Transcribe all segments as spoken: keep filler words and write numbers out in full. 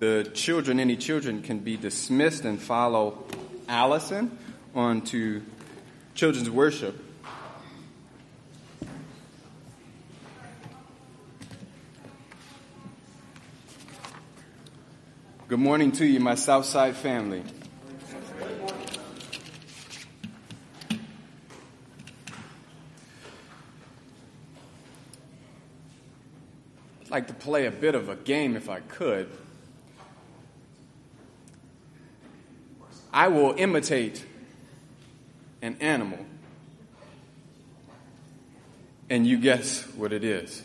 the children, any children, can be dismissed and follow Allison on to children's worship. Good morning to you, my Southside family. I'd like to play a bit of a game if I could. I will imitate an animal, and you guess what it is.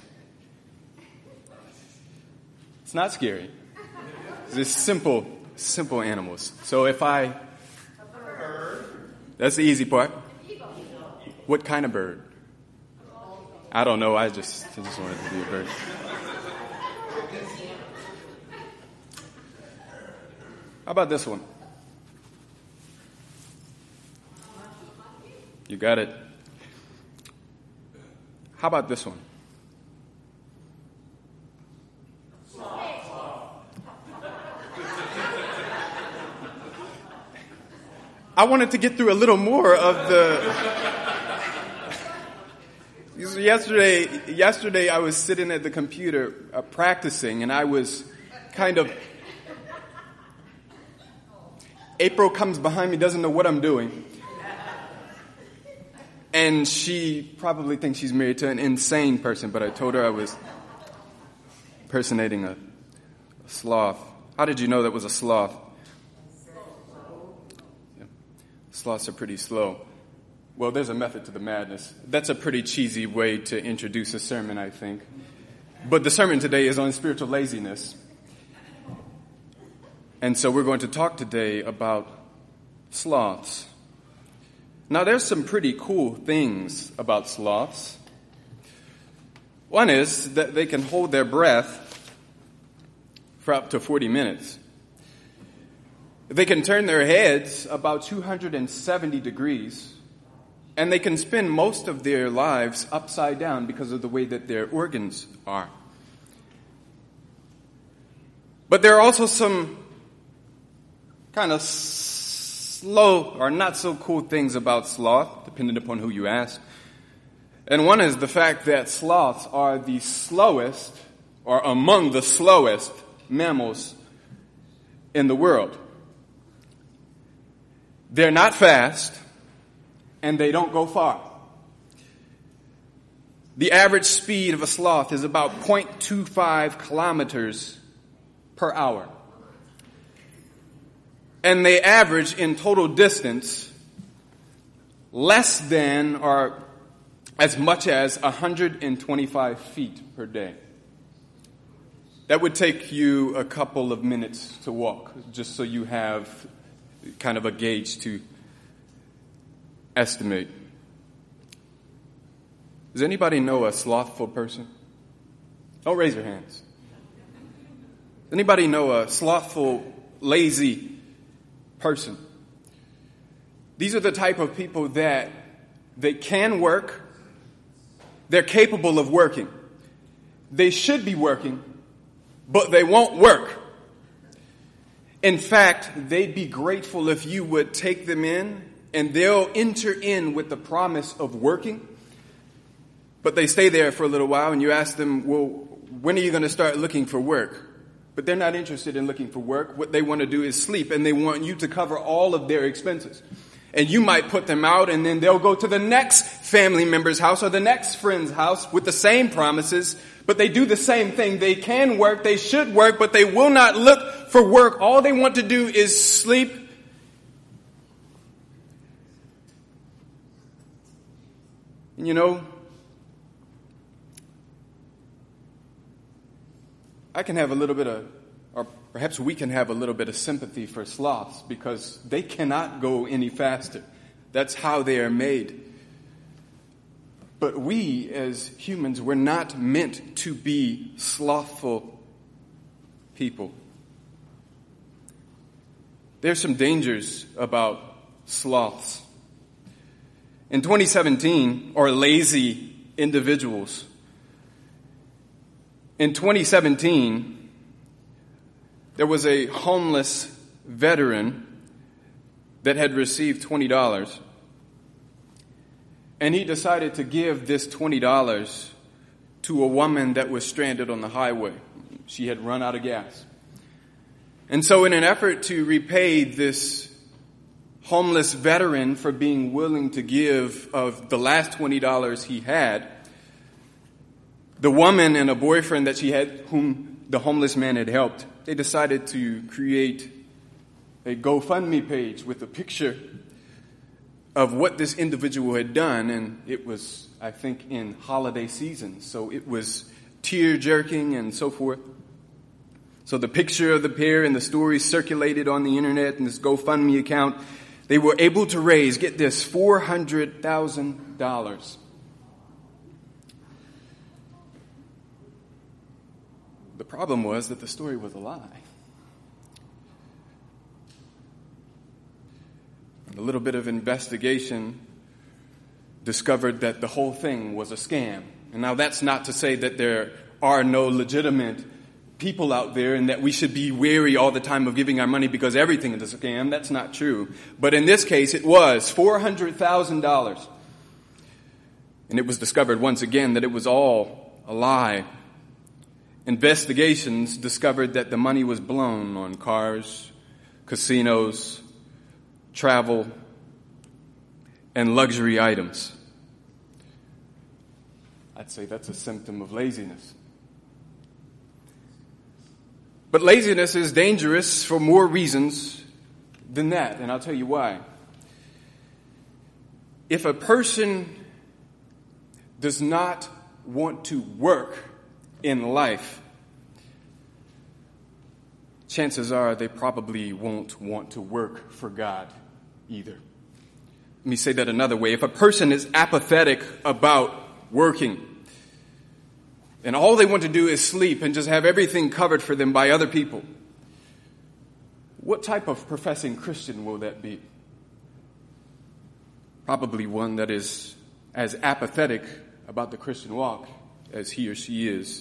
It's not scary. It's just simple, simple animals. So if I... That's the easy part. What kind of bird? I don't know. I just, I just wanted to be a bird. How about this one? You got it. How about this one? I wanted to get through a little more of the... yesterday, yesterday I was sitting at the computer uh, practicing, and I was kind of... April comes behind me, doesn't know what I'm doing. And she probably thinks she's married to an insane person, but I told her I was impersonating a, a sloth. How did you know that was a sloth? Yeah. Sloths are pretty slow. Well, there's a method to the madness. That's a pretty cheesy way to introduce a sermon, I think. But the sermon today is on spiritual laziness. And so we're going to talk today about sloths. Now, there's some pretty cool things about sloths. One is that they can hold their breath for up to forty minutes. They can turn their heads about two hundred seventy degrees, and they can spend most of their lives upside down because of the way that their organs are. But there are also some kind of slow or not so cool things about sloth, depending upon who you ask. And one is the fact that sloths are the slowest, or among the slowest, mammals in the world. They're not fast, and they don't go far. The average speed of a sloth is about zero point two five kilometers per hour. And they average in total distance less than or as much as one hundred twenty-five feet per day. That would take you a couple of minutes to walk, just so you have kind of a gauge to estimate. Does anybody know a slothful person? Don't raise your hands. Does anybody know a slothful, lazy person? These are the type of people that they can work. They're capable of working. They should be working, but they won't work. In fact, they'd be grateful if you would take them in, and they'll enter in with the promise of working. But they stay there for a little while, and you ask them, well, when are you going to start looking for work? But they're not interested in looking for work. What they want to do is sleep, and they want you to cover all of their expenses. And you might put them out, and then they'll go to the next family member's house or the next friend's house with the same promises, but they do the same thing. They can work, they should work, but they will not look for work. All they want to do is sleep. And you know, I can have a little bit of, or perhaps we can have a little bit of sympathy for sloths because they cannot go any faster. That's how they are made. But we as humans, we're not meant to be slothful people. There's some dangers about sloths. In twenty seventeen, or lazy individuals, in twenty seventeen, there was a homeless veteran that had received twenty dollars. And he decided to give this twenty dollars to a woman that was stranded on the highway. She had run out of gas. And so in an effort to repay this homeless veteran for being willing to give of the last twenty dollars he had, the woman and a boyfriend that she had, whom the homeless man had helped, they decided to create a GoFundMe page with a picture of what this individual had done. And it was, I think, in holiday season. So it was tear-jerking and so forth. So the picture of the pair and the story circulated on the internet and this GoFundMe account. They were able to raise, get this, four hundred thousand dollars. The problem was that the story was a lie. A little bit of investigation discovered that the whole thing was a scam. And now that's not to say that there are no legitimate people out there and that we should be wary all the time of giving our money because everything is a scam. That's not true. But in this case, it was four hundred thousand dollars. And it was discovered once again that it was all a lie. Investigations discovered that the money was blown on cars, casinos, travel, and luxury items. I'd say that's a symptom of laziness. But laziness is dangerous for more reasons than that, and I'll tell you why. If a person does not want to work in life, chances are they probably won't want to work for God either. Let me say that another way. If a person is apathetic about working, and all they want to do is sleep and just have everything covered for them by other people, what type of professing Christian will that be? Probably one that is as apathetic about the Christian walk as he or she is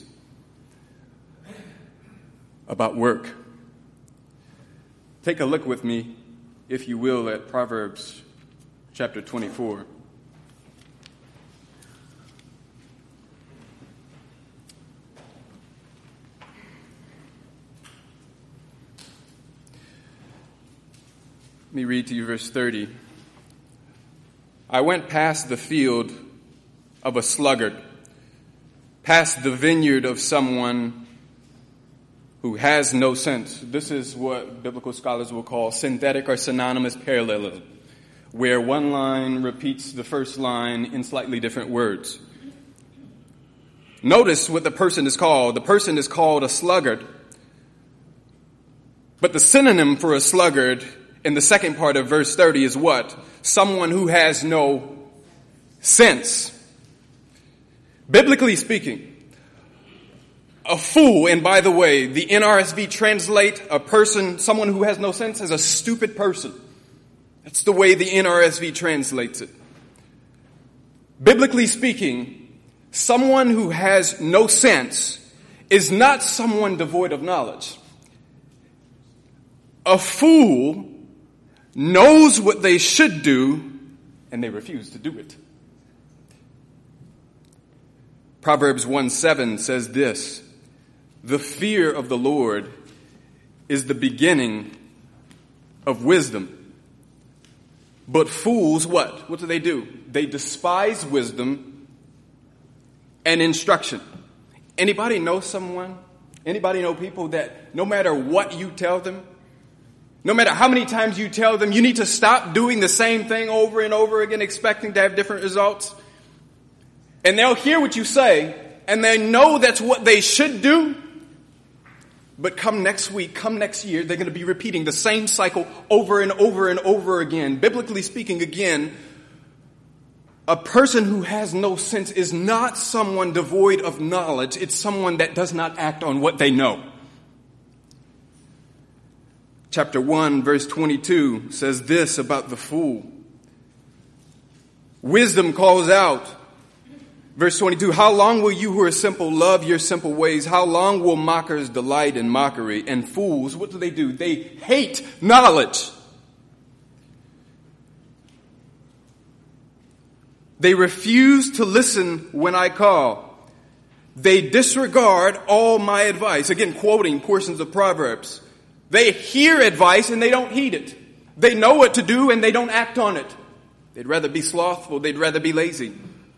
about work. Take a look with me, if you will, at Proverbs chapter twenty-four. Let me read to you verse thirty. I went past the field of a sluggard, past the vineyard of someone who has no sense. This is what biblical scholars will call synthetic or synonymous parallelism, where one line repeats the first line in slightly different words. Notice what the person is called. The person is called a sluggard. But the synonym for a sluggard in the second part of verse thirty is what? Someone who has no sense. Biblically speaking, a fool, and by the way, the N R S V translate a person, someone who has no sense, as a stupid person. That's the way the N R S V translates it. Biblically speaking, someone who has no sense is not someone devoid of knowledge. A fool knows what they should do, and they refuse to do it. Proverbs one seven says this: the fear of the Lord is the beginning of wisdom. But fools, what? What do they do? They despise wisdom and instruction. Anybody know someone? Anybody know people that no matter what you tell them, no matter how many times you tell them you need to stop doing the same thing over and over again, expecting to have different results, and they'll hear what you say, and they know that's what they should do, but come next week, come next year, they're going to be repeating the same cycle over and over and over again. Biblically speaking, again, a person who has no sense is not someone devoid of knowledge. It's someone that does not act on what they know. Chapter one, verse twenty-two says this about the fool. Wisdom calls out, Verse twenty-two, how long will you who are simple love your simple ways? How long will mockers delight in mockery? And fools, what do they do? They hate knowledge. They refuse to listen when I call. They disregard all my advice. Again, quoting portions of Proverbs. They hear advice and they don't heed it. They know what to do and they don't act on it. They'd rather be slothful. They'd rather be lazy.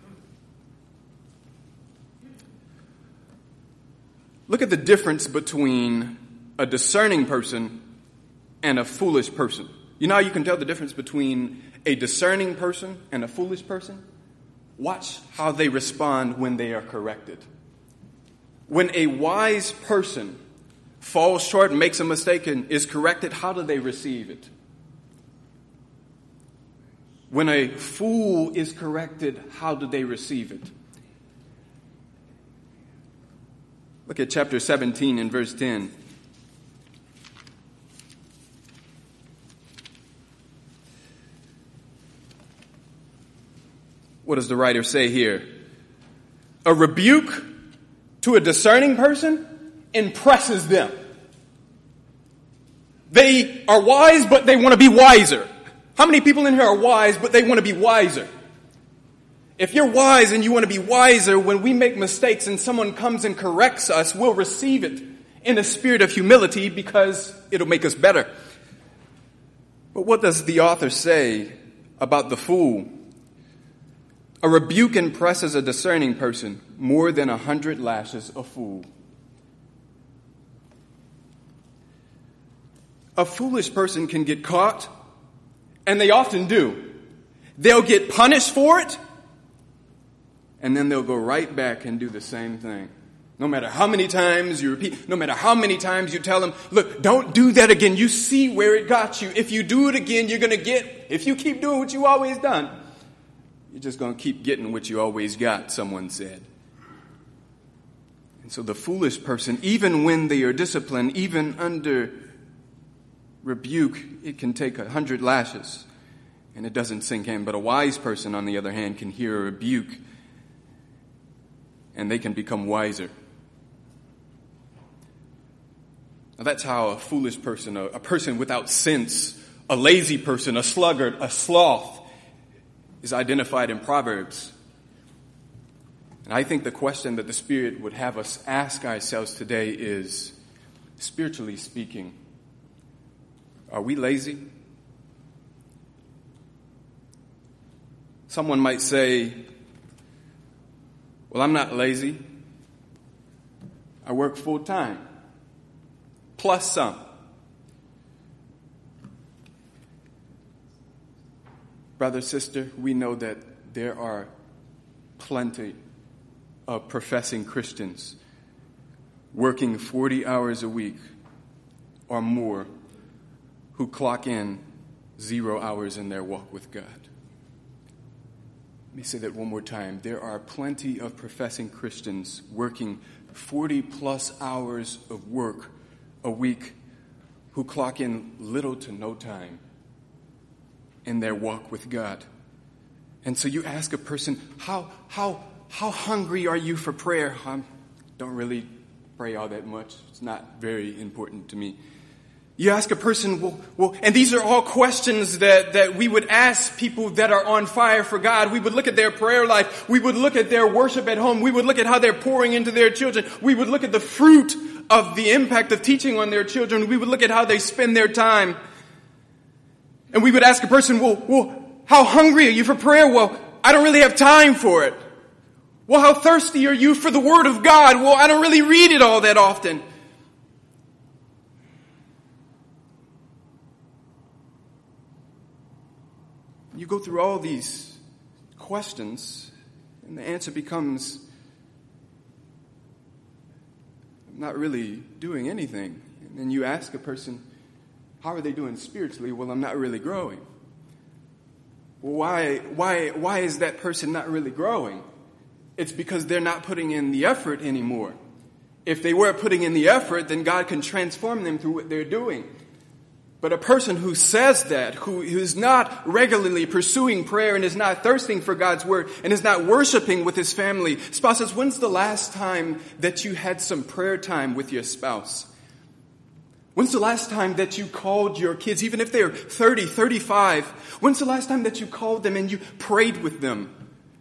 Look at the difference between a discerning person and a foolish person. You know how you can tell the difference between a discerning person and a foolish person? Watch how they respond when they are corrected. When a wise person falls short and makes a mistake and is corrected, how do they receive it? When a fool is corrected, how do they receive it? Look at chapter seventeen and verse ten. What does the writer say here? A rebuke to a discerning person impresses them. They are wise, but they want to be wiser. How many people in here are wise, but they want to be wiser? If you're wise and you want to be wiser, when we make mistakes and someone comes and corrects us, we'll receive it in a spirit of humility because it'll make us better. But what does the author say about the fool? A rebuke impresses a discerning person more than a hundred lashes a fool. A foolish person can get caught, and they often do. They'll get punished for it, and then they'll go right back and do the same thing. No matter how many times you repeat, no matter how many times you tell them, look, don't do that again. You see where it got you. If you do it again, you're going to get, if you keep doing what you always done, you're just going to keep getting what you always got, someone said. And so the foolish person, even when they are disciplined, even under rebuke, it can take a hundred lashes and it doesn't sink in. But a wise person, on the other hand, can hear a rebuke and they can become wiser. Now that's how a foolish person, a, a person without sense, a lazy person, a sluggard, a sloth is identified in Proverbs. And I think the question that the Spirit would have us ask ourselves today is, spiritually speaking, are we lazy? Someone might say, well, I'm not lazy. I work full time, plus some. Brother, sister, we know that there are plenty of professing Christians working forty hours a week or more who clock in zero hours in their walk with God. Let me say that one more time. There are plenty of professing Christians working forty plus hours of work a week who clock in little to no time in their walk with God. And so you ask a person, how how how hungry are you for prayer? I don't really pray all that much. It's not very important to me. You ask a person, well, well, and these are all questions that, that we would ask people that are on fire for God. We would look at their prayer life. We would look at their worship at home. We would look at how they're pouring into their children. We would look at the fruit of the impact of teaching on their children. We would look at how they spend their time. And we would ask a person, well, well, how hungry are you for prayer? Well, I don't really have time for it. Well, how thirsty are you for the Word of God? Well, I don't really read it all that often. You go through all these questions, and the answer becomes, I'm not really doing anything. And then you ask a person, how are they doing spiritually? Well, I'm not really growing. Well, why, why, why is that person not really growing? It's because they're not putting in the effort anymore. If they were putting in the effort, then God can transform them through what they're doing. But a person who says that, who is not regularly pursuing prayer and is not thirsting for God's word and is not worshiping with his family, spouses, when's the last time that you had some prayer time with your spouse? When's the last time that you called your kids, even if they're thirty, thirty-five? When's the last time that you called them and you prayed with them?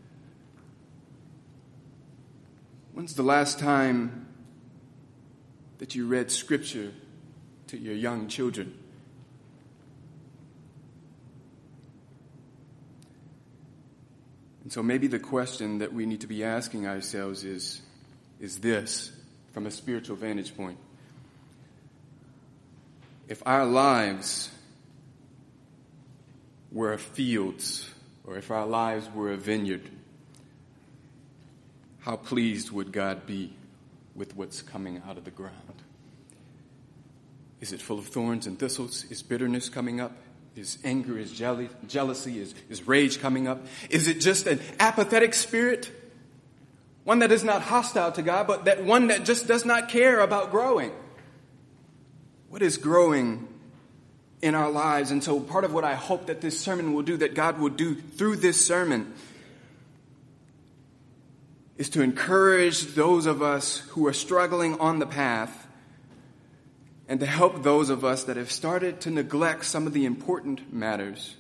When's the last time that you read scripture to your young children? And so maybe the question that we need to be asking ourselves is, is this, from a spiritual vantage point. If our lives were fields, or if our lives were a vineyard, how pleased would God be with what's coming out of the ground? Is it full of thorns and thistles? Is bitterness coming up? Is anger, is jealousy, jealousy, is, is rage coming up? Is it just an apathetic spirit? One that is not hostile to God, but that one that just does not care about growing. What is growing in our lives? And so part of what I hope that this sermon will do, that God will do through this sermon, is to encourage those of us who are struggling on the path and to help those of us that have started to neglect some of the important matters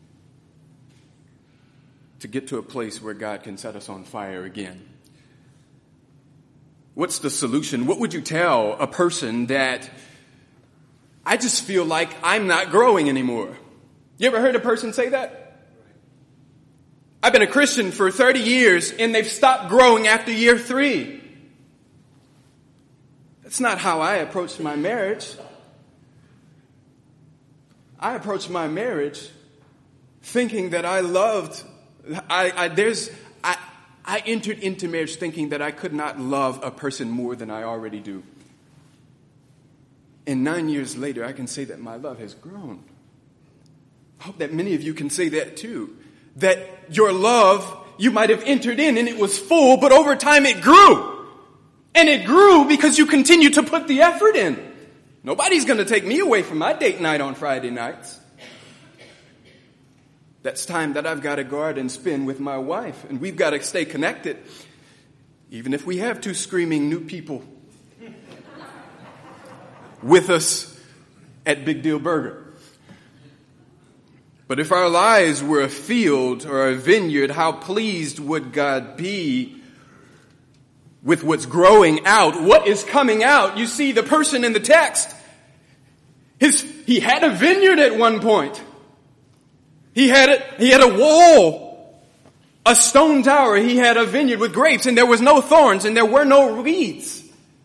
to get to a place where God can set us on fire again. What's the solution? What would you tell a person that, I just feel like I'm not growing anymore? You ever heard a person say that? I've been a Christian for thirty years and they've stopped growing after year three. That's not how I approach my marriage. I approach my marriage thinking that I loved, I, I there's, I, I entered into marriage thinking that I could not love a person more than I already do. And nine years later, I can say that my love has grown. I hope that many of you can say that too. That your love, you might have entered in and it was full, but over time it grew. And it grew because you continue to put the effort in. Nobody's going to take me away from my date night on Friday nights. That's time that I've got to guard and spend with my wife. And we've got to stay connected. Even if we have two screaming new people with us at Big Deal Burger. But if our lives were a field or a vineyard, how pleased would God be with what's growing out, what is coming out? You see, the person in the text, his, he had a vineyard at one point. He had it, he had a wall, a stone tower. He had a vineyard with grapes, and there was no thorns, and there were no weeds.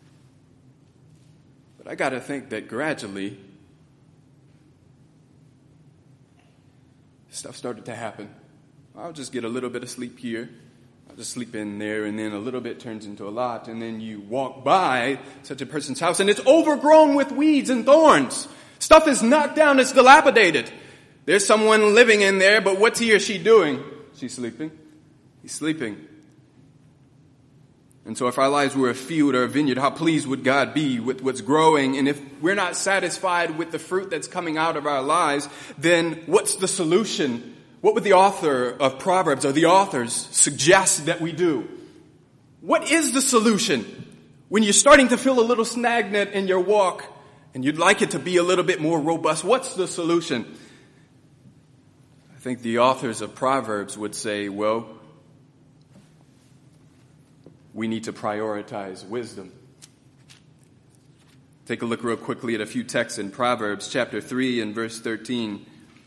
But I got to think that gradually, stuff started to happen. I'll just get a little bit of sleep here. I'll just sleep in there, and then a little bit turns into a lot, and then you walk by such a person's house, and it's overgrown with weeds and thorns. Stuff is knocked down, it's dilapidated. There's someone living in there, but what's he or she doing? She's sleeping. He's sleeping. And so if our lives were a field or a vineyard, how pleased would God be with what's growing? And if we're not satisfied with the fruit that's coming out of our lives, then what's the solution? What would the author of Proverbs or the authors suggest that we do? What is the solution when you're starting to feel a little stagnant in your walk and you'd like it to be a little bit more robust? What's the solution? I think the authors of Proverbs would say, well, we need to prioritize wisdom. Take a look real quickly at a few texts in Proverbs chapter three and verse thirteen.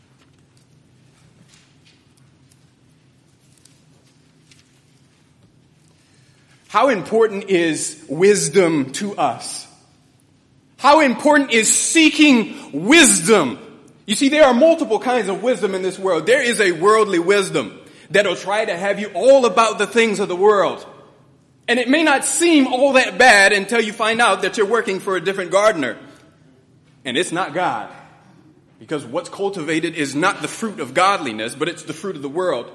How important is wisdom to us? How important is seeking wisdom? You see, there are multiple kinds of wisdom in this world. There is a worldly wisdom that'll try to have you all about the things of the world. And it may not seem all that bad until you find out that you're working for a different gardener. And it's not God. Because what's cultivated is not the fruit of godliness, but it's the fruit of the world.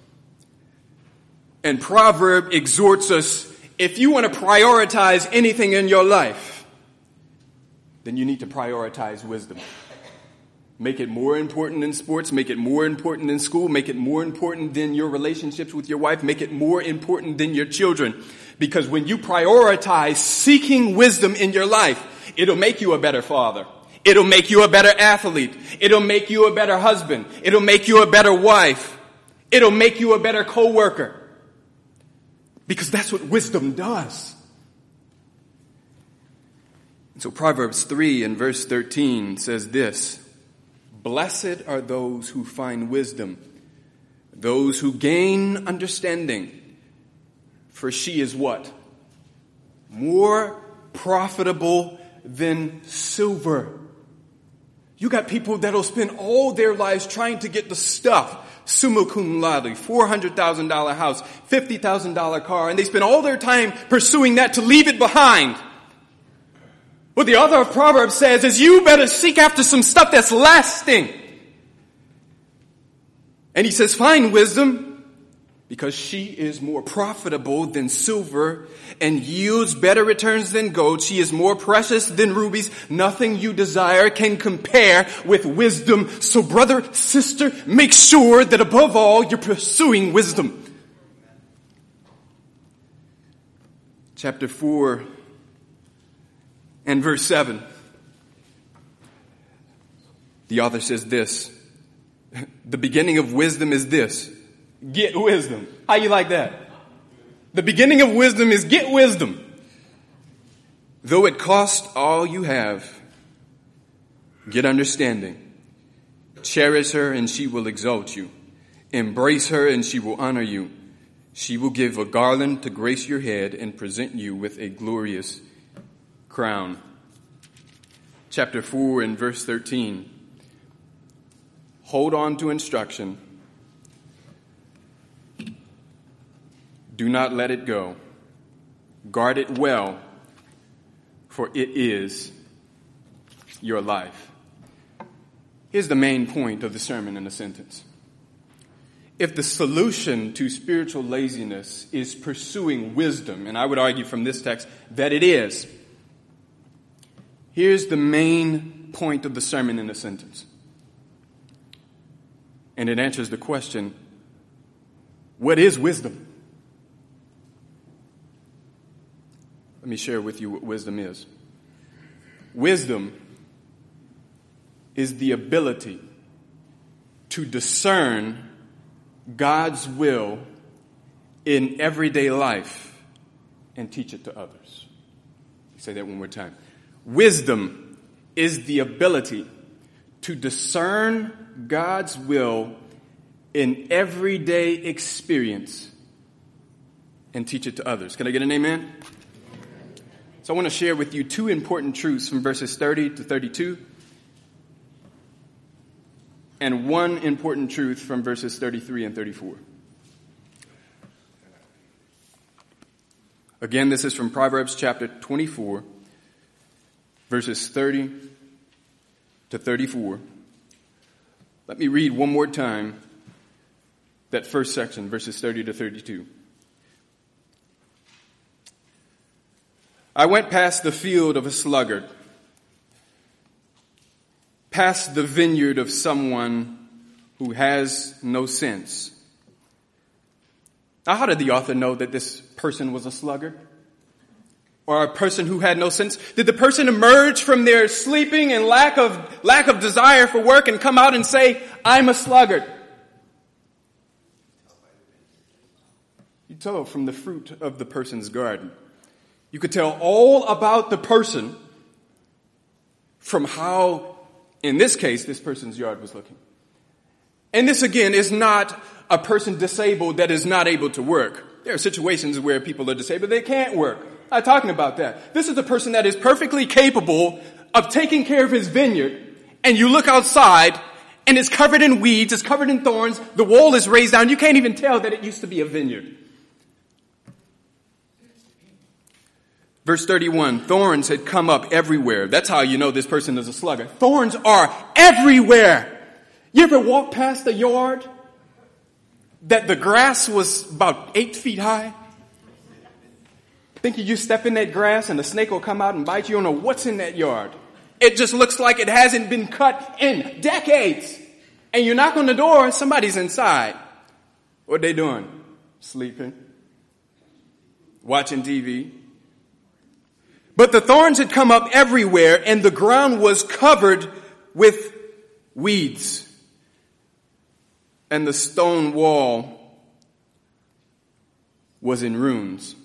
And Proverb exhorts us, if you want to prioritize anything in your life, then you need to prioritize wisdom. Make it more important than sports. Make it more important than school. Make it more important than your relationships with your wife. Make it more important than your children. Because when you prioritize seeking wisdom in your life, it'll make you a better father. It'll make you a better athlete. It'll make you a better husband. It'll make you a better wife. It'll make you a better coworker. Because that's what wisdom does. And so Proverbs three and verse thirteen says this: blessed are those who find wisdom, those who gain understanding. For she is what? More profitable than silver. You got people that'll spend all their lives trying to get the stuff. Summa cum laude, four hundred thousand dollars house, fifty thousand dollars car, and they spend all their time pursuing that to leave it behind. What the author of Proverbs says is you better seek after some stuff that's lasting. And he says, find wisdom, because she is more profitable than silver and yields better returns than gold. She is more precious than rubies. Nothing you desire can compare with wisdom. So brother, sister, make sure that above all you're pursuing wisdom. Chapter four and verse seven. The author says this: the beginning of wisdom is this. Get wisdom. How you like that? The beginning of wisdom is get wisdom. Though it cost all you have, get understanding. Cherish her and she will exalt you. Embrace her and she will honor you. She will give a garland to grace your head and present you with a glorious crown. Chapter four and verse thirteen. Hold on to instruction. Do not let it go. Guard it well, for it is your life. Here's the main point of the sermon in a sentence. If the solution to spiritual laziness is pursuing wisdom, and I would argue from this text that it is, here's the main point of the sermon in a sentence. And it answers the question, what is wisdom? Let me share with you what wisdom is. Wisdom is the ability to discern God's will in everyday life and teach it to others. Say that one more time. Wisdom is the ability to discern God's will in everyday experience and teach it to others. Can I get an amen? So I want to share with you two important truths from verses thirty to thirty-two and one important truth from verses thirty-three and thirty-four. Again, this is from Proverbs chapter twenty-four, verses thirty to thirty-four. Let me read one more time that first section, verses thirty to thirty-two. I went past the field of a sluggard, past the vineyard of someone who has no sense. Now, how did the author know that this person was a sluggard? Or a person who had no sense? Did the person emerge from their sleeping and lack of, lack of desire for work and come out and say, I'm a sluggard? You tell from the fruit of the person's garden. You could tell all about the person from how, in this case, this person's yard was looking. And this, again, is not a person disabled that is not able to work. There are situations where people are disabled, they can't work. I'm not talking about that. This is a person that is perfectly capable of taking care of his vineyard, and you look outside, and it's covered in weeds, it's covered in thorns, the wall is raised down, you can't even tell that it used to be a vineyard. Verse thirty-one, thorns had come up everywhere. That's how you know this person is a sluggard. Thorns are everywhere. You ever walk past a yard that the grass was about eight feet high? Thinking you step in that grass and the snake will come out and bite you. You don't know what's in that yard. It just looks like it hasn't been cut in decades. And you knock on the door, somebody's inside. What they doing? Sleeping. Watching T V. But the thorns had come up everywhere, and the ground was covered with weeds. And the stone wall was in ruins.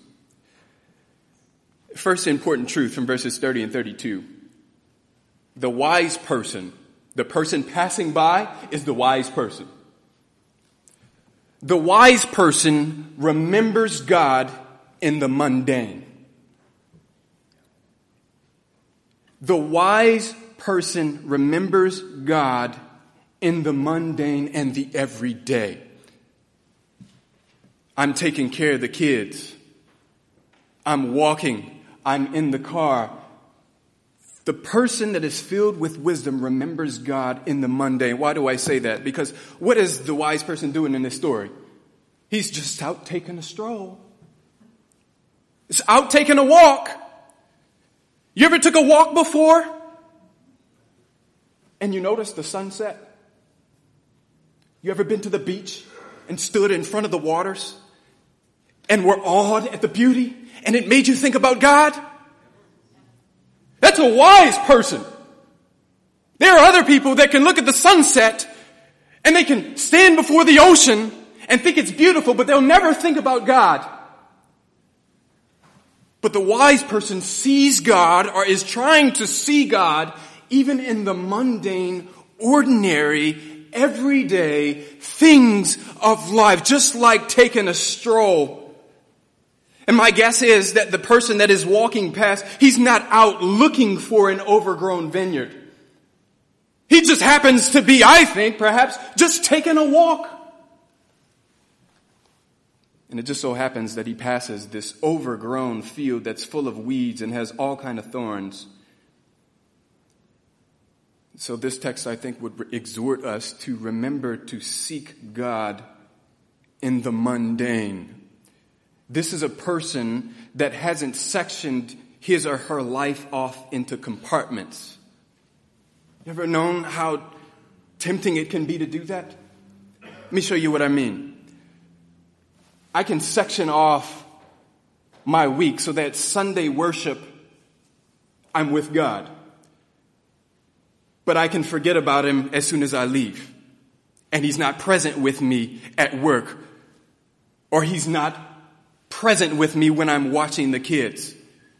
First important truth from verses thirty and thirty-two. The wise person, the person passing by, is the wise person. The wise person remembers God in the mundane. The wise person remembers God in the mundane and the everyday. I'm taking care of the kids. I'm walking. I'm in the car. The person that is filled with wisdom remembers God in the mundane. Why do I say that? Because what is the wise person doing in this story? He's just out taking a stroll. He's out taking a walk. You ever took a walk before? And you noticed the sunset? You ever been to the beach and stood in front of the waters and were awed at the beauty and it made you think about God? That's a wise person. There are other people that can look at the sunset and they can stand before the ocean and think it's beautiful, but they'll never think about God. But the wise person sees God or is trying to see God even in the mundane, ordinary, everyday things of life, just like taking a stroll. And my guess is that the person that is walking past, he's not out looking for an overgrown vineyard. He just happens to be, I think, perhaps just taking a walk. And it just so happens that he passes this overgrown field that's full of weeds and has all kind of thorns. So this text, I think, would exhort us to remember to seek God in the mundane. This is a person that hasn't sectioned his or her life off into compartments. You ever known how tempting it can be to do that? Let me show you what I mean. I can section off my week so that Sunday worship, I'm with God. But I can forget about him as soon as I leave. And he's not present with me at work. Or he's not present with me when I'm watching the kids.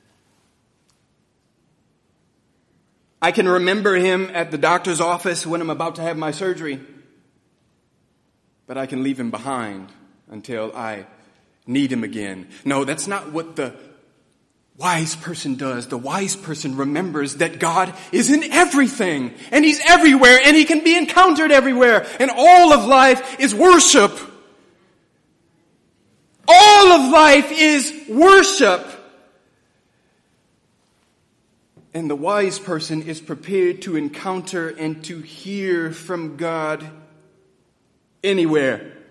I can remember him at the doctor's office when I'm about to have my surgery. But I can leave him behind until I need him again. No, that's not what the wise person does. The wise person remembers that God is in everything, and he's everywhere, and he can be encountered everywhere, and all of life is worship. All of life is worship. And the wise person is prepared to encounter and to hear from God anywhere.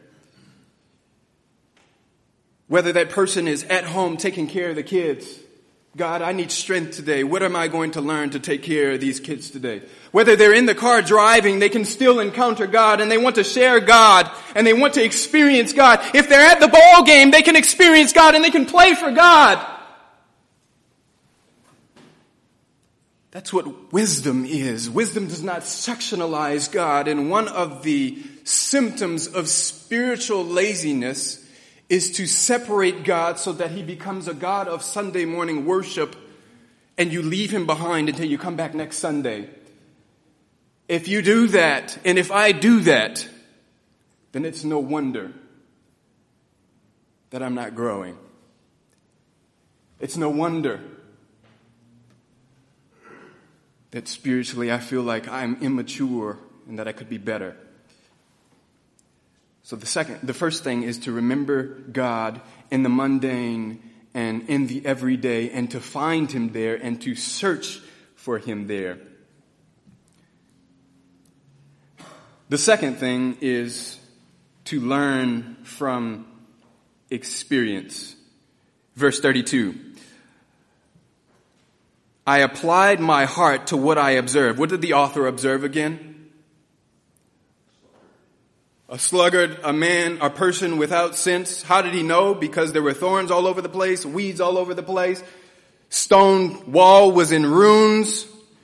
Whether that person is at home taking care of the kids. God, I need strength today. What am I going to learn to take care of these kids today? Whether they're in the car driving, they can still encounter God and they want to share God and they want to experience God. If they're at the ball game, they can experience God and they can play for God. That's what wisdom is. Wisdom does not sectionalize God, and one of the symptoms of spiritual laziness is to separate God so that he becomes a God of Sunday morning worship and you leave him behind until you come back next Sunday. If you do that, and if I do that, then it's no wonder that I'm not growing. It's no wonder that spiritually I feel like I'm immature and that I could be better. So the second, the first thing is to remember God in the mundane and in the everyday, and to find him there and to search for him there. The second thing is to learn from experience. Verse thirty-two. I applied my heart to what I observed. What did the author observe again? A sluggard, a man, a person without sense. How did he know? Because there were thorns all over the place, weeds all over the place. Stone wall was in ruins.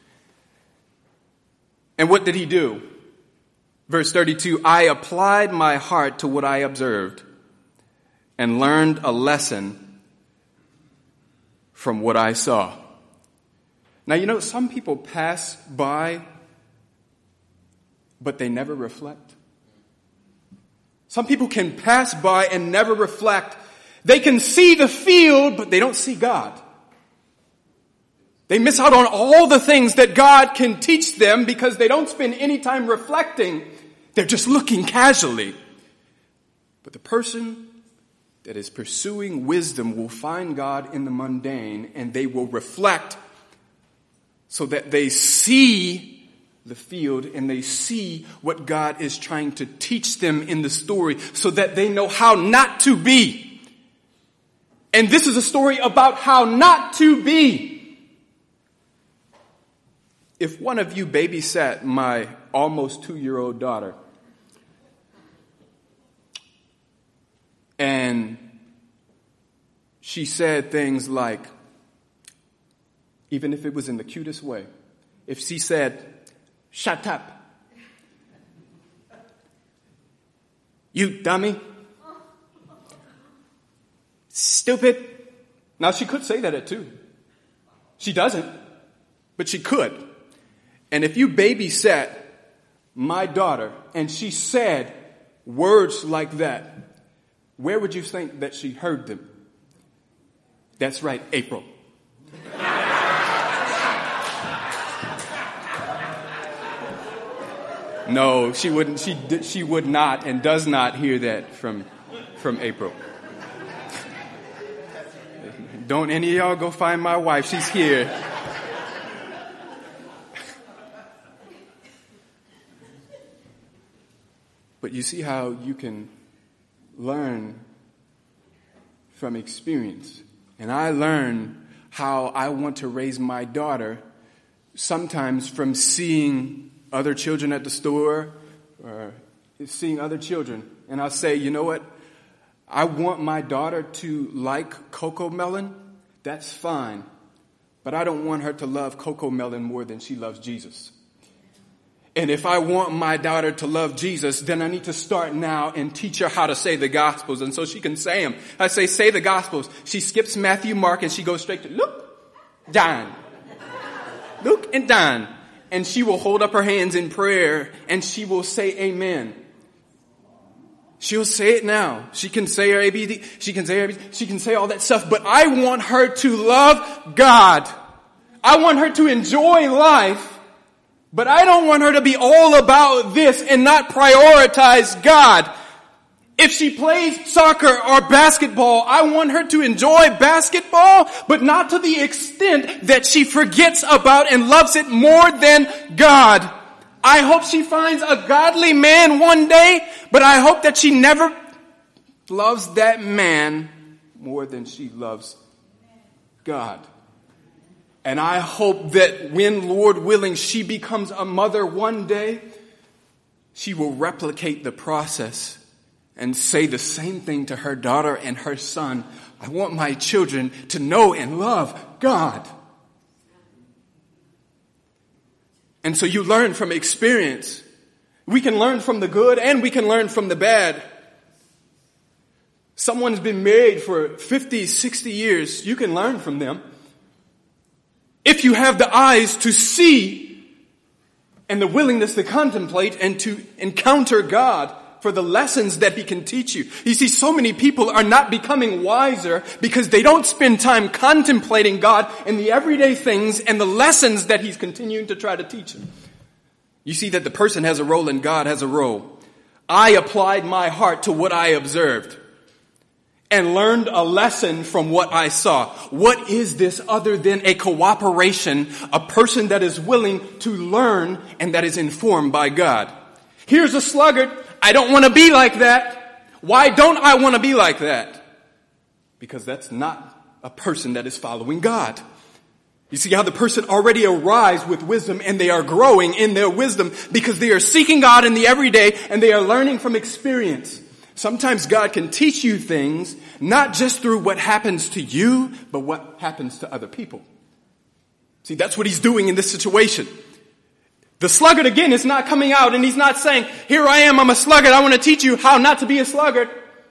And what did he do? Verse thirty-two, I applied my heart to what I observed and learned a lesson from what I saw. Now, you know, some people pass by, but they never reflect. Some people can pass by and never reflect. They can see the field, but they don't see God. They miss out on all the things that God can teach them because they don't spend any time reflecting. They're just looking casually. But the person that is pursuing wisdom will find God in the mundane, and they will reflect so that they see the field and they see what God is trying to teach them in the story so that they know how not to be. And this is a story about how not to be. If one of you babysat my almost two-year-old daughter and she said things like, even if it was in the cutest way, if she said, shut up, you dummy, stupid. Now she could say that at two. She doesn't, but she could. And if you babysat my daughter and she said words like that, where would you think that she heard them? That's right, April. No, she wouldn't. She she would not and does not hear that from from April. Don't any of y'all go find my wife. She's here. But you see how you can learn from experience. And I learn how I want to raise my daughter sometimes from seeing other children at the store or seeing other children. And I'll say, you know what? I want my daughter to like Coco Melon. That's fine. But I don't want her to love Coco Melon more than she loves Jesus. And if I want my daughter to love Jesus, then I need to start now and teach her how to say the Gospels. And so she can say them. I say, say the Gospels. She skips Matthew, Mark, and she goes straight to Luke, John. Luke and John. And she will hold up her hands in prayer and she will say amen. She'll say it now. She can say her A B D. She can say her A B D. She can say all that stuff. But I want her to love God. I want her to enjoy life. But I don't want her to be all about this and not prioritize God. If she plays soccer or basketball, I want her to enjoy basketball, but not to the extent that she forgets about and loves it more than God. I hope she finds a godly man one day, but I hope that she never loves that man more than she loves God. And I hope that when, Lord willing, she becomes a mother one day, she will replicate the process and say the same thing to her daughter and her son. I want my children to know and love God. And so you learn from experience. We can learn from the good and we can learn from the bad. Someone's been married for fifty, sixty years. You can learn from them. If you have the eyes to see and the willingness to contemplate and to encounter God for the lessons that He can teach you. You see, so many people are not becoming wiser because they don't spend time contemplating God and the everyday things and the lessons that He's continuing to try to teach them. You see that the person has a role and God has a role. I applied my heart to what I observed and learned a lesson from what I saw. What is this other than a cooperation, a person that is willing to learn and that is informed by God? Here's a sluggard. I don't want to be like that. Why don't I want to be like that? Because that's not a person that is following God. You see how the person already arrives with wisdom, and they are growing in their wisdom because they are seeking God in the everyday and they are learning from experience. Sometimes God can teach you things not just through what happens to you, but what happens to other people. See, that's what he's doing in this situation. The sluggard, again, is not coming out and he's not saying, here I am, I'm a sluggard, I want to teach you how not to be a sluggard.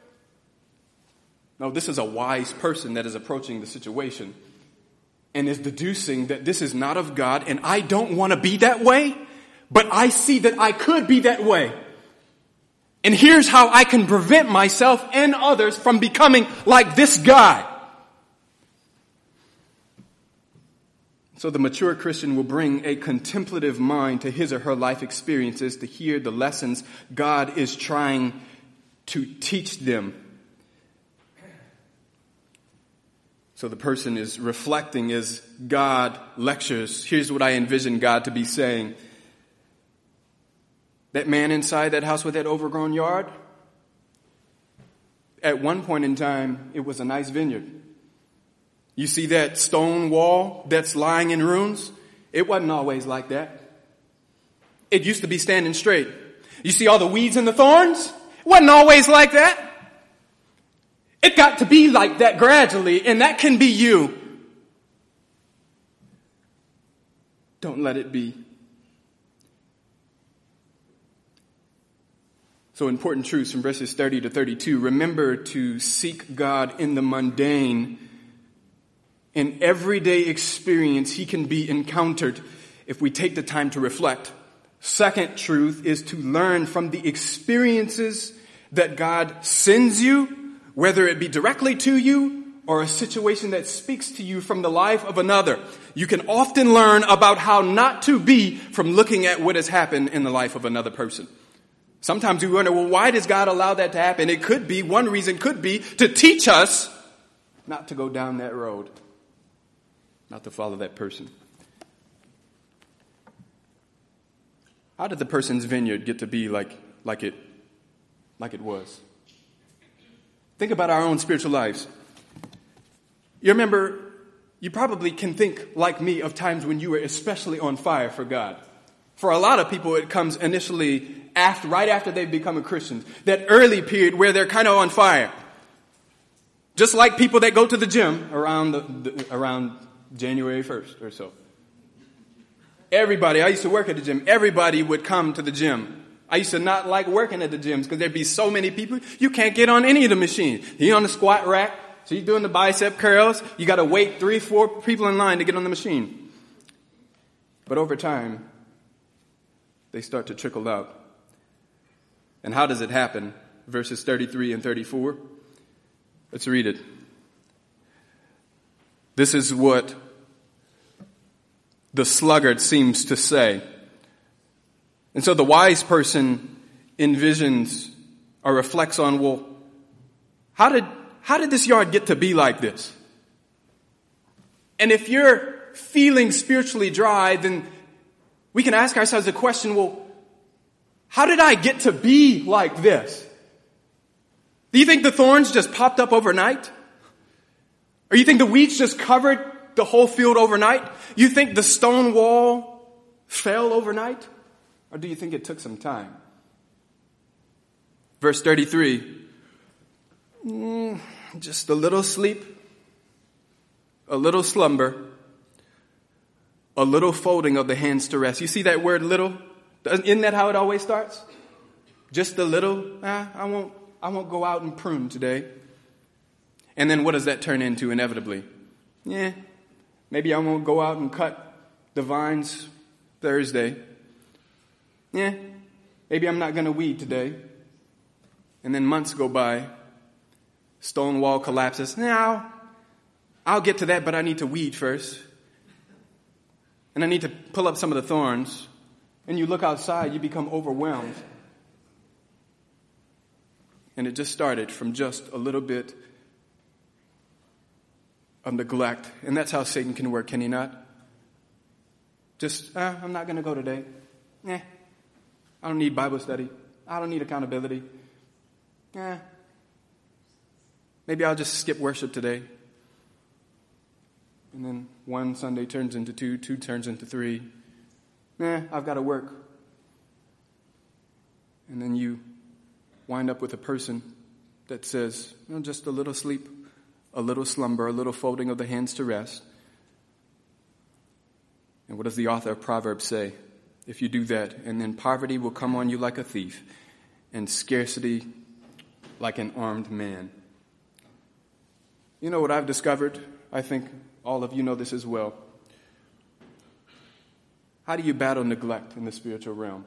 No, this is a wise person that is approaching the situation and is deducing that this is not of God, and I don't want to be that way, but I see that I could be that way. And here's how I can prevent myself and others from becoming like this guy. So the mature Christian will bring a contemplative mind to his or her life experiences to hear the lessons God is trying to teach them. So the person is reflecting as God lectures. Here's what I envision God to be saying. That man inside that house with that overgrown yard, at one point in time, it was a nice vineyard. You see that stone wall that's lying in ruins? It wasn't always like that. It used to be standing straight. You see all the weeds and the thorns? It wasn't always like that. It got to be like that gradually, and that can be you. Don't let it be. So important truths from verses thirty to thirty-two. Remember to seek God in the mundane. In everyday experience, he can be encountered if we take the time to reflect. Second truth is to learn from the experiences that God sends you, whether it be directly to you or a situation that speaks to you from the life of another. You can often learn about how not to be from looking at what has happened in the life of another person. Sometimes we wonder, well, why does God allow that to happen? It could be, one reason could be to teach us not to go down that road, not to follow that person. How did the person's vineyard get to be like, like it, like it was? Think about our own spiritual lives. You remember, you probably can think like me of times when you were especially on fire for God. For a lot of people, it comes initially after, right after they've become a Christian. That early period where they're kind of on fire. Just like people that go to the gym around the, the around January first or so. Everybody, I used to work at the gym. Everybody would come to the gym. I used to not like working at the gyms because there'd be so many people. You can't get on any of the machines. You're on the squat rack. So you're doing the bicep curls. You got to wait three, four people in line to get on the machine. But over time, they start to trickle out. And how does it happen? Verses thirty-three and thirty-four. Let's read it. This is what the sluggard seems to say. And so the wise person envisions or reflects on, well, how did, how did this yard get to be like this? And if you're feeling spiritually dry, then we can ask ourselves the question, well, how did I get to be like this? Do you think the thorns just popped up overnight? Or you think the weeds just covered the whole field overnight? You think the stone wall fell overnight? Or do you think it took some time? Verse thirty-three. Mm, just a little sleep, a little slumber, a little folding of the hands to rest. You see that word little? Isn't that how it always starts? Just a little, ah, I won't, I won't go out and prune today. And then what does that turn into inevitably? Yeah, maybe I won't go out and cut the vines Thursday. Yeah, maybe I'm not going to weed today. And then months go by. Stone wall collapses. Now, I'll get to that, but I need to weed first. And I need to pull up some of the thorns. And you look outside, you become overwhelmed. And it just started from just a little bit of neglect. And that's how Satan can work, can he not? Just, ah, I'm not going to go today. Eh. I don't need Bible study. I don't need accountability. Eh. Maybe I'll just skip worship today. And then one Sunday turns into two, two turns into three. Nah, I've got to work. And then you wind up with a person that says, well, just a little sleep, a little slumber, a little folding of the hands to rest. And what does the author of Proverbs say? If you do that, and then poverty will come on you like a thief, and scarcity like an armed man. You know what I've discovered? I think all of you know this as well. How do you battle neglect in the spiritual realm?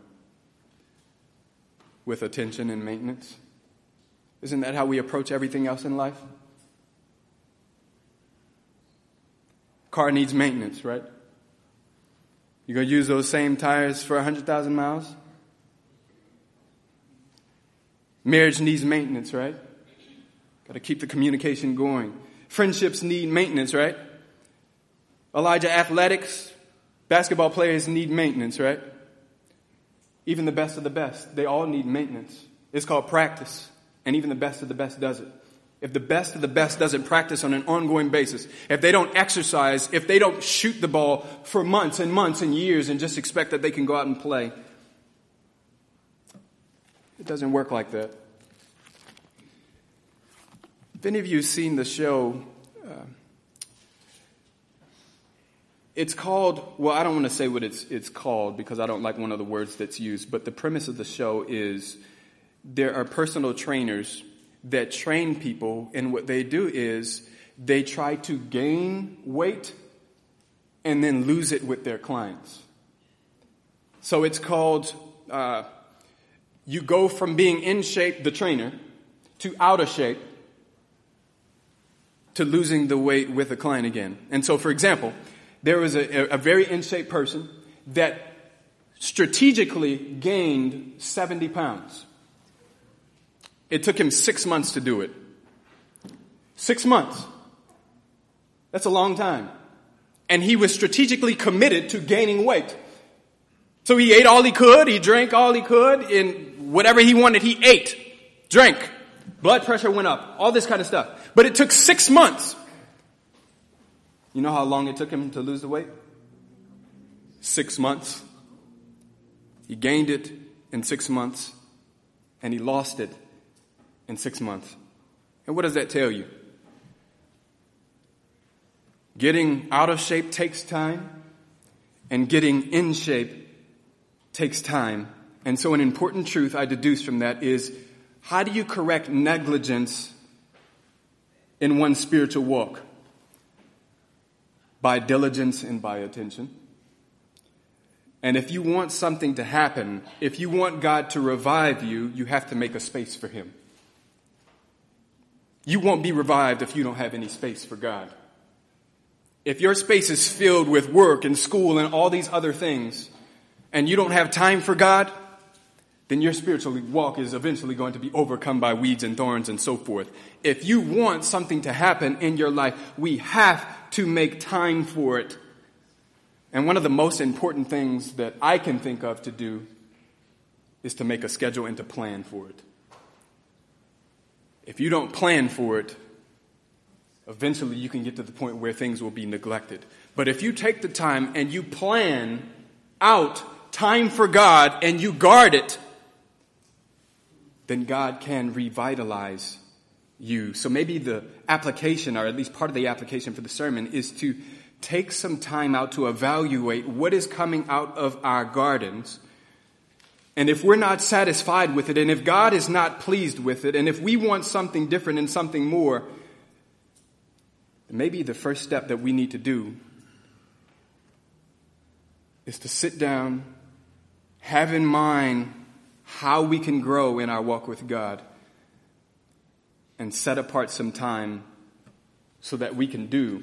With attention and maintenance. Isn't that how we approach everything else in life? Car needs maintenance, right? You going to use those same tires for one hundred thousand miles? Marriage needs maintenance, right? Got to keep the communication going. Friendships need maintenance, right? Elijah, athletics, basketball players need maintenance, right? Even the best of the best, they all need maintenance. It's called practice, and even the best of the best does it. If the best of the best doesn't practice on an ongoing basis, if they don't exercise, if they don't shoot the ball for months and months and years and just expect that they can go out and play, it doesn't work like that. If any of you have seen the show, uh, it's called, well, I don't want to say what it's it's called because I don't like one of the words that's used, but the premise of the show is there are personal trainers that train people, and what they do is they try to gain weight and then lose it with their clients. So it's called, uh, you go from being in shape, the trainer, to out of shape, to losing the weight with a client again. And so, for example, there was a, a very in shape person that strategically gained seventy pounds. It took him six months to do it. Six months. That's a long time. And he was strategically committed to gaining weight. So he ate all he could, he drank all he could, and whatever he wanted, he ate, drank. Blood pressure went up, all this kind of stuff. But it took six months. You know how long it took him to lose the weight? Six months. He gained it in six months, and he lost it in six months. And what does that tell you? Getting out of shape takes time, and getting in shape takes time. And so an important truth I deduce from that is, how do you correct negligence in one's spiritual walk? By diligence and by attention. And if you want something to happen, if you want God to revive you, you have to make a space for Him. You won't be revived if you don't have any space for God. If your space is filled with work and school and all these other things, and you don't have time for God, then your spiritual walk is eventually going to be overcome by weeds and thorns and so forth. If you want something to happen in your life, we have to make time for it. And one of the most important things that I can think of to do is to make a schedule and to plan for it. If you don't plan for it, eventually you can get to the point where things will be neglected. But if you take the time and you plan out time for God and you guard it, then God can revitalize you. So maybe the application, or at least part of the application for the sermon, is to take some time out to evaluate what is coming out of our gardens. And if we're not satisfied with it, and if God is not pleased with it, and if we want something different and something more, maybe the first step that we need to do is to sit down, have in mind how we can grow in our walk with God, and set apart some time so that we can do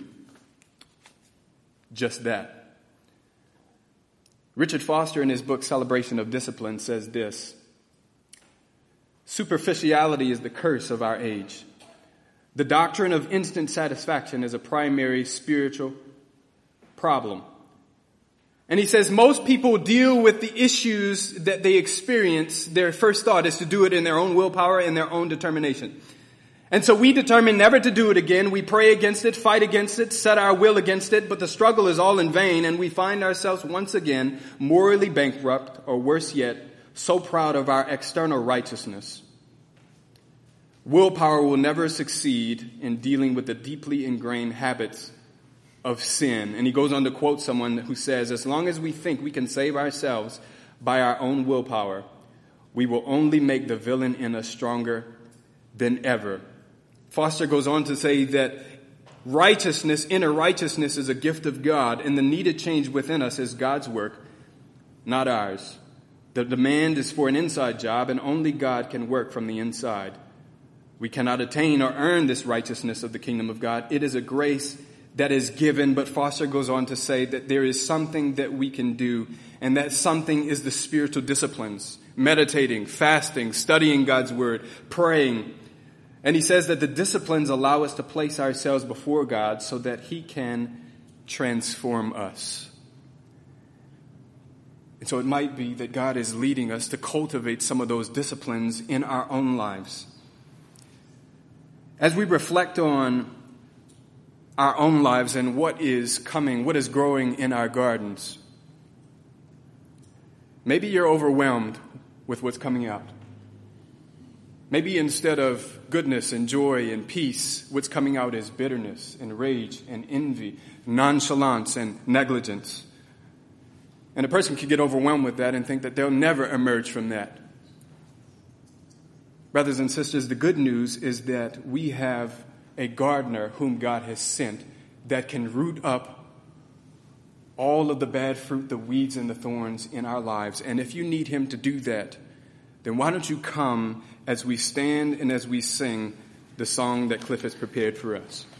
just that. Richard Foster, in his book Celebration of Discipline, says this: superficiality is the curse of our age. The doctrine of instant satisfaction is a primary spiritual problem. And he says most people deal with the issues that they experience, their first thought is to do it in their own willpower and their own determination. And so we determine never to do it again. We pray against it, fight against it, set our will against it, but the struggle is all in vain, and we find ourselves once again morally bankrupt, or worse yet, so proud of our external righteousness. Willpower will never succeed in dealing with the deeply ingrained habits of sin. And he goes on to quote someone who says, as long as we think we can save ourselves by our own willpower, we will only make the villain in us stronger than ever. Foster goes on to say that righteousness, inner righteousness, is a gift of God, and the needed change within us is God's work, not ours. The demand is for an inside job, and only God can work from the inside. We cannot attain or earn this righteousness of the kingdom of God. It is a grace that is given, but Foster goes on to say that there is something that we can do, and that something is the spiritual disciplines, meditating, fasting, studying God's word, praying. And he says that the disciplines allow us to place ourselves before God so that he can transform us. And so it might be that God is leading us to cultivate some of those disciplines in our own lives. As we reflect on our own lives and what is coming, what is growing in our gardens, maybe you're overwhelmed with what's coming out. Maybe instead of goodness and joy and peace, what's coming out is bitterness and rage and envy, nonchalance and negligence. And a person can get overwhelmed with that and think that they'll never emerge from that. Brothers and sisters, the good news is that we have a gardener whom God has sent that can root up all of the bad fruit, the weeds and the thorns in our lives. And if you need him to do that, then why don't you come as we stand and as we sing the song that Cliff has prepared for us.